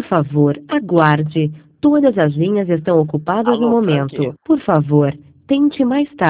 favor, aguarde. Todas as linhas estão ocupadas no Alô, momento. Frank? Por favor, tente mais tarde.